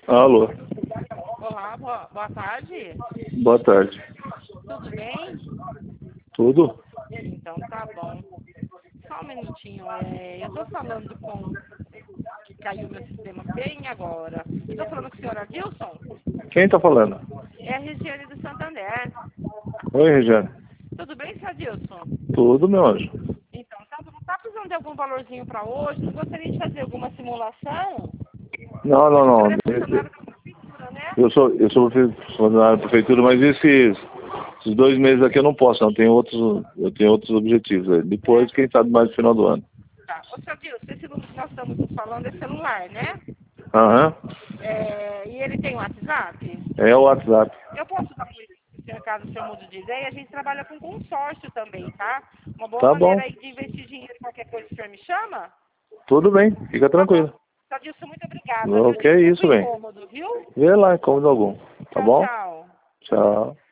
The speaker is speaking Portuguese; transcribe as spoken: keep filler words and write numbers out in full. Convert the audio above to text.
Alô. Olá, boa, boa tarde. Boa tarde. Tudo bem? Tudo? Então tá bom. Só um minutinho. É, eu tô falando com... que caiu meu sistema bem agora. Eu tô falando com o senhor Adilson? Quem tá falando? É a Regiane do Santander. Oi, Regiane. Tudo bem, senhor Adilson? Tudo, meu anjo. Então, tá, não tá precisando de algum valorzinho para hoje? Não gostaria de fazer alguma simulação? Não, não, O senhor não. é funcionário da prefeitura, né? Eu sou, eu sou funcionário da prefeitura, mas esses, esses dois meses aqui eu não posso, não. Tenho outros, eu tenho outros objetivos aí. Depois, É. quem sabe mais no final do ano. Tá. Ô, senhor Adilson, esse número que nós estamos falando é celular, né? Aham. É, e ele tem WhatsApp? É o WhatsApp. Eu posso dar para o senhor, caso o senhor mude de ideia, a gente trabalha com consórcio também, tá? Uma boa Tá maneira bom. aí de investir dinheiro em qualquer coisa que o senhor me chama? Tudo bem. Fica Tá bom. tranquilo. Tadilson, muito obrigada, O viu? que é Desculpa o isso, bem? incômodo, viu? Vê lá, incômodo algum. Tá Tchau, bom? tchau. Tchau.